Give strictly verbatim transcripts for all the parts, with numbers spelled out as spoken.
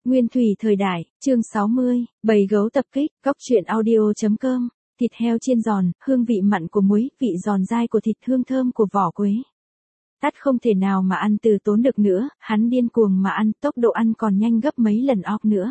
Nguyên thủy thời đại, chương sáu mươi, bầy gấu tập kích, góc truyện audio.com, thịt heo chiên giòn, hương vị mặn của muối, vị giòn dai của thịt, hương thơm của vỏ quế. Tắt không thể nào mà ăn từ tốn được nữa, hắn điên cuồng mà ăn, tốc độ ăn còn nhanh gấp mấy lần óc nữa.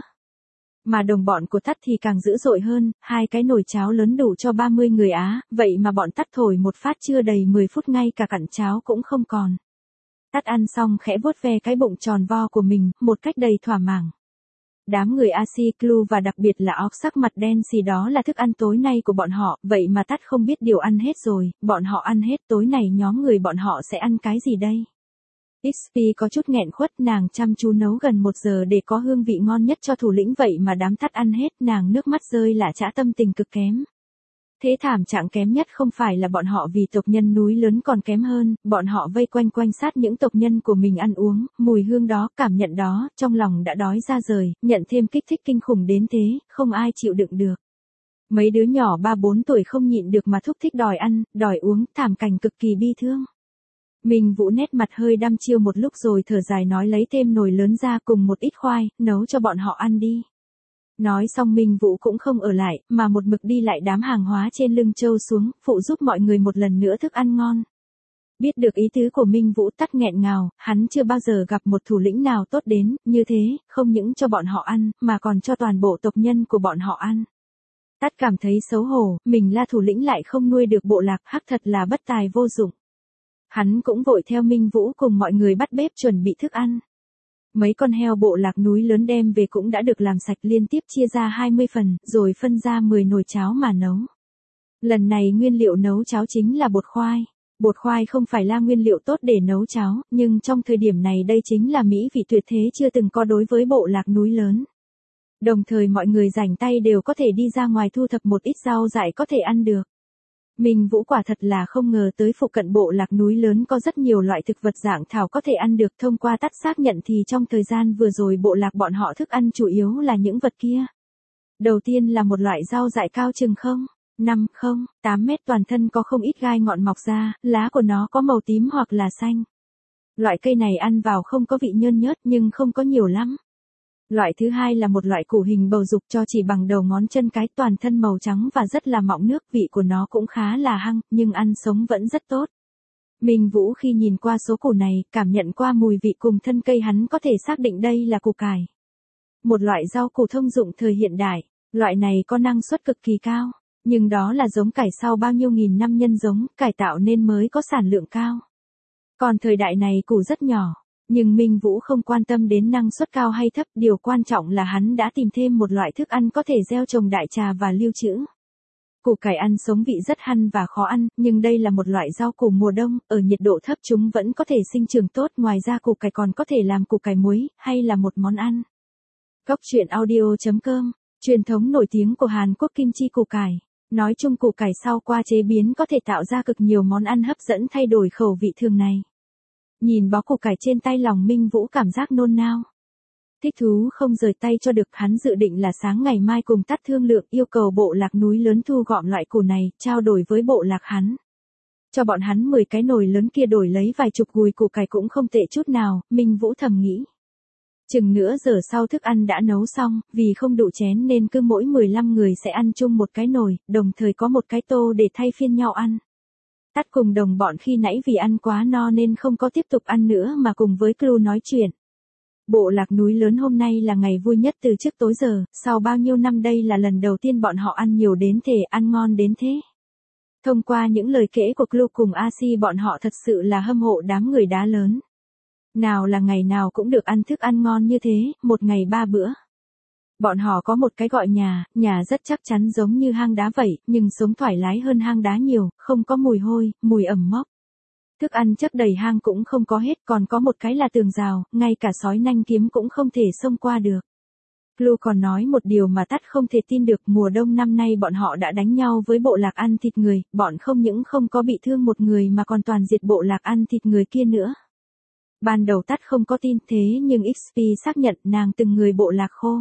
Mà đồng bọn của Tắt thì càng dữ dội hơn, hai cái nồi cháo lớn đủ cho ba mươi người Á, vậy mà bọn Tắt thổi một phát chưa đầy mười phút ngay cả cặn cháo cũng không còn. Tắt ăn xong khẽ vuốt ve cái bụng tròn vo của mình, một cách đầy thỏa mãn. Đám người a xê Clue và đặc biệt là óc sắc mặt đen xì đó là thức ăn tối nay của bọn họ, vậy mà Tắt không biết điều ăn hết rồi, bọn họ ăn hết tối nay nhóm người bọn họ sẽ ăn cái gì đây? ích pê có chút nghẹn khuất, nàng chăm chú nấu gần một giờ để có hương vị ngon nhất cho thủ lĩnh, vậy mà đám Tắt ăn hết, nàng nước mắt rơi lạ chã, tâm tình cực kém. Thế thảm trạng kém nhất không phải là bọn họ vì tộc nhân núi lớn còn kém hơn, bọn họ vây quanh quanh sát những tộc nhân của mình ăn uống, mùi hương đó, cảm nhận đó, trong lòng đã đói ra rời, nhận thêm kích thích kinh khủng đến thế, không ai chịu đựng được. Mấy đứa nhỏ ba bốn tuổi không nhịn được mà thúc thích đòi ăn, đòi uống, thảm cảnh cực kỳ bi thương. Minh Vũ nét mặt hơi đăm chiêu một lúc rồi thở dài nói lấy thêm nồi lớn ra cùng một ít khoai, nấu cho bọn họ ăn đi. Nói xong Minh Vũ cũng không ở lại, mà một mực đi lại đám hàng hóa trên lưng trâu xuống, phụ giúp mọi người một lần nữa thức ăn ngon. Biết được ý tứ của Minh Vũ, Tắt nghẹn ngào, hắn chưa bao giờ gặp một thủ lĩnh nào tốt đến, như thế, không những cho bọn họ ăn, mà còn cho toàn bộ tộc nhân của bọn họ ăn. Tắt cảm thấy xấu hổ, mình là thủ lĩnh lại không nuôi được bộ lạc, hắc thật là bất tài vô dụng. Hắn cũng vội theo Minh Vũ cùng mọi người bắt bếp chuẩn bị thức ăn. Mấy con heo bộ lạc núi lớn đem về cũng đã được làm sạch, liên tiếp chia ra hai mươi phần, rồi phân ra mười nồi cháo mà nấu. Lần này nguyên liệu nấu cháo chính là bột khoai. Bột khoai không phải là nguyên liệu tốt để nấu cháo, nhưng trong thời điểm này đây chính là mỹ vị tuyệt thế chưa từng có đối với bộ lạc núi lớn. Đồng thời mọi người rảnh tay đều có thể đi ra ngoài thu thập một ít rau dại có thể ăn được. Minh Vũ quả thật là không ngờ tới phụ cận bộ lạc núi lớn có rất nhiều loại thực vật dạng thảo có thể ăn được, thông qua Tắt xác nhận thì trong thời gian vừa rồi bộ lạc bọn họ thức ăn chủ yếu là những vật kia. Đầu tiên là một loại rau dại cao chừng không, năm, không, tám mét, toàn thân có không ít gai ngọn mọc ra, lá của nó có màu tím hoặc là xanh. Loại cây này ăn vào không có vị nhơn nhớt nhưng không có nhiều lắm. Loại thứ hai là một loại củ hình bầu dục cho chỉ bằng đầu ngón chân cái, toàn thân màu trắng và rất là mọng nước, vị của nó cũng khá là hăng, nhưng ăn sống vẫn rất tốt. Minh Vũ khi nhìn qua số củ này, cảm nhận qua mùi vị cùng thân cây hắn có thể xác định đây là củ cải. Một loại rau củ thông dụng thời hiện đại, loại này có năng suất cực kỳ cao, nhưng đó là giống cải sau bao nhiêu nghìn năm nhân giống, cải tạo nên mới có sản lượng cao. Còn thời đại này củ rất nhỏ. Nhưng Minh Vũ không quan tâm đến năng suất cao hay thấp, điều quan trọng là hắn đã tìm thêm một loại thức ăn có thể gieo trồng đại trà và lưu trữ. Củ cải ăn sống vị rất hăn và khó ăn, nhưng đây là một loại rau củ mùa đông, ở nhiệt độ thấp chúng vẫn có thể sinh trưởng tốt, ngoài ra củ cải còn có thể làm củ cải muối, hay là một món ăn. Góc truyện audio.com, truyền thống nổi tiếng của Hàn Quốc kim chi củ cải. Nói chung củ cải sau qua chế biến có thể tạo ra cực nhiều món ăn hấp dẫn thay đổi khẩu vị thường này. Nhìn bó củ cải trên tay, lòng Minh Vũ cảm giác nôn nao. Thích thú không rời tay cho được, hắn dự định là sáng ngày mai cùng Tắt thương lượng, yêu cầu bộ lạc núi lớn thu gom loại củ này, trao đổi với bộ lạc hắn. Cho bọn hắn mười cái nồi lớn kia đổi lấy vài chục gùi củ cải cũng không tệ chút nào, Minh Vũ thầm nghĩ. Chừng nửa giờ sau thức ăn đã nấu xong, vì không đủ chén nên cứ mỗi mười lăm người sẽ ăn chung một cái nồi, đồng thời có một cái tô để thay phiên nhau ăn. Tắt cùng đồng bọn khi nãy vì ăn quá no nên không có tiếp tục ăn nữa mà cùng với Clue nói chuyện. Bộ lạc núi lớn hôm nay là ngày vui nhất từ trước tối giờ, sau bao nhiêu năm đây là lần đầu tiên bọn họ ăn nhiều đến thể, ăn ngon đến thế. Thông qua những lời kể của Clue cùng a xê, bọn họ thật sự là hâm mộ đám người đá lớn. Nào là ngày nào cũng được ăn thức ăn ngon như thế, một ngày ba bữa. Bọn họ có một cái gọi nhà, nhà rất chắc chắn giống như hang đá vậy, nhưng sống thoải mái hơn hang đá nhiều, không có mùi hôi, mùi ẩm mốc. Thức ăn chất đầy hang cũng không có hết, còn có một cái là tường rào, ngay cả sói nanh kiếm cũng không thể xông qua được. Clue còn nói một điều mà Tắt không thể tin được, mùa đông năm nay bọn họ đã đánh nhau với bộ lạc ăn thịt người, bọn không những không có bị thương một người mà còn toàn diệt bộ lạc ăn thịt người kia nữa. Ban đầu Tắt không có tin thế nhưng ích pê xác nhận nàng từng người bộ lạc khô.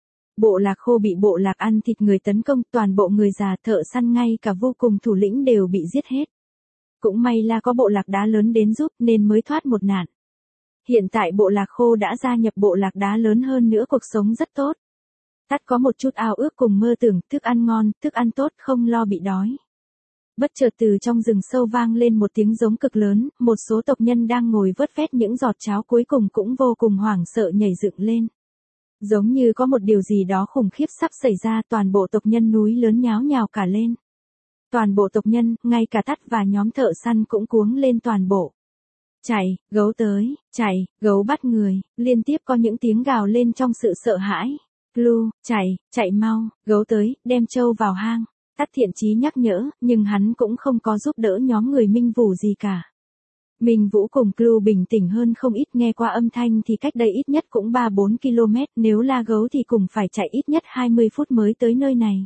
Bộ lạc khô bị bộ lạc ăn thịt người tấn công, toàn bộ người già, thợ săn ngay cả vô cùng thủ lĩnh đều bị giết hết. Cũng may là có bộ lạc đá lớn đến giúp nên mới thoát một nạn. Hiện tại bộ lạc khô đã gia nhập bộ lạc đá lớn hơn nữa, cuộc sống rất tốt. Tắt có một chút ao ước cùng mơ tưởng, thức ăn ngon, thức ăn tốt, không lo bị đói. Bất chợt từ trong rừng sâu vang lên một tiếng giống cực lớn, một số tộc nhân đang ngồi vớt vét những giọt cháo cuối cùng cũng vô cùng hoảng sợ nhảy dựng lên. Giống như có một điều gì đó khủng khiếp sắp xảy ra, toàn bộ tộc nhân núi lớn nháo nhào cả lên. Toàn bộ tộc nhân, ngay cả Tắt và nhóm thợ săn cũng cuống lên toàn bộ. Chạy, gấu tới, chạy, gấu bắt người, liên tiếp có những tiếng gào lên trong sự sợ hãi. Blue, chạy, chạy mau, gấu tới, đem trâu vào hang. Tắt thiện chí nhắc nhở, nhưng hắn cũng không có giúp đỡ nhóm người Minh Vũ gì cả. Minh Vũ cùng Blue bình tĩnh hơn không ít, nghe qua âm thanh thì cách đây ít nhất cũng ba bốn ki lô mét, nếu là gấu thì cùng phải chạy ít nhất hai mươi phút mới tới nơi này.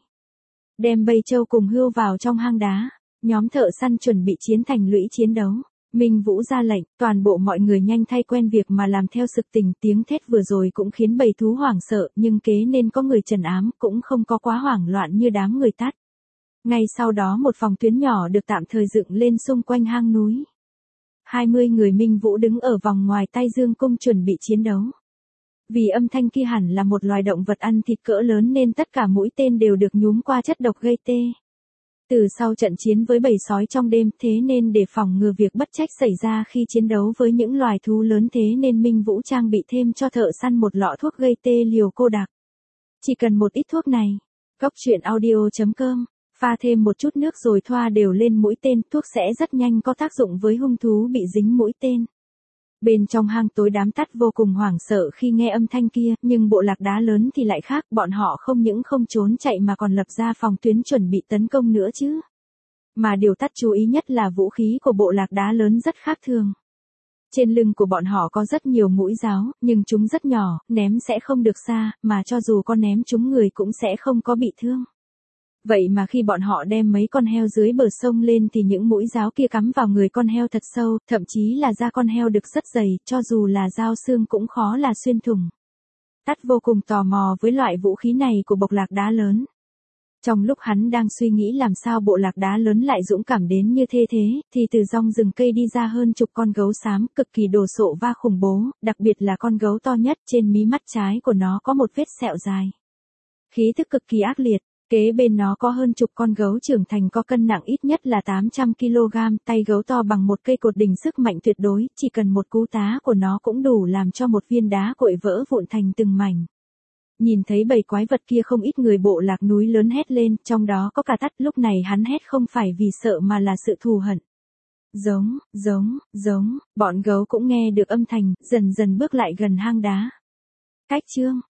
Đem bầy trâu cùng hươu vào trong hang đá, nhóm thợ săn chuẩn bị chiến thành lũy chiến đấu. Minh Vũ ra lệnh, toàn bộ mọi người nhanh thay quen việc mà làm theo sự tình, tiếng thét vừa rồi cũng khiến bầy thú hoảng sợ, nhưng kế nên có người trấn ám, cũng không có quá hoảng loạn như đám người Tắt. Ngay sau đó một phòng tuyến nhỏ được tạm thời dựng lên xung quanh hang núi. hai mươi người Minh Vũ đứng ở vòng ngoài tay dương cung chuẩn bị chiến đấu. Vì âm thanh kia hẳn là một loài động vật ăn thịt cỡ lớn nên tất cả mũi tên đều được nhúm qua chất độc gây tê. Từ sau trận chiến với bầy sói trong đêm, thế nên để phòng ngừa việc bất trách xảy ra khi chiến đấu với những loài thú lớn, thế nên Minh Vũ trang bị thêm cho thợ săn một lọ thuốc gây tê liều cô đặc. Chỉ cần một ít thuốc này. Cốc truyện audio chấm com. Pha thêm một chút nước rồi thoa đều lên mũi tên, thuốc sẽ rất nhanh có tác dụng với hung thú bị dính mũi tên. Bên trong hang tối, đám Tắt vô cùng hoảng sợ khi nghe âm thanh kia, nhưng bộ lạc đá lớn thì lại khác, bọn họ không những không trốn chạy mà còn lập ra phòng tuyến chuẩn bị tấn công nữa chứ. Mà điều Tắt chú ý nhất là vũ khí của bộ lạc đá lớn rất khác thường. Trên lưng của bọn họ có rất nhiều mũi giáo, nhưng chúng rất nhỏ, ném sẽ không được xa, mà cho dù có ném chúng người cũng sẽ không có bị thương. Vậy mà khi bọn họ đem mấy con heo dưới bờ sông lên thì những mũi giáo kia cắm vào người con heo thật sâu, thậm chí là da con heo được rất dày, cho dù là dao xương cũng khó là xuyên thủng. Tắt vô cùng tò mò với loại vũ khí này của bộ lạc đá lớn. Trong lúc hắn đang suy nghĩ làm sao bộ lạc đá lớn lại dũng cảm đến như thế thế, thì từ trong rừng cây đi ra hơn chục con gấu xám cực kỳ đồ sộ và khủng bố, đặc biệt là con gấu to nhất, trên mí mắt trái của nó có một vết sẹo dài. Khí thức cực kỳ ác liệt. Kế bên nó có hơn chục con gấu trưởng thành có cân nặng ít nhất là tám trăm ki lô gam, tay gấu to bằng một cây cột đỉnh sức mạnh tuyệt đối, chỉ cần một cú tá của nó cũng đủ làm cho một viên đá cội vỡ vụn thành từng mảnh. Nhìn thấy bầy quái vật kia, không ít người bộ lạc núi lớn hét lên, trong đó có cả Tắt. Lúc này hắn hét không phải vì sợ mà là sự thù hận. Giống, giống, giống, bọn gấu cũng nghe được âm thanh, dần dần bước lại gần hang đá. Cách chương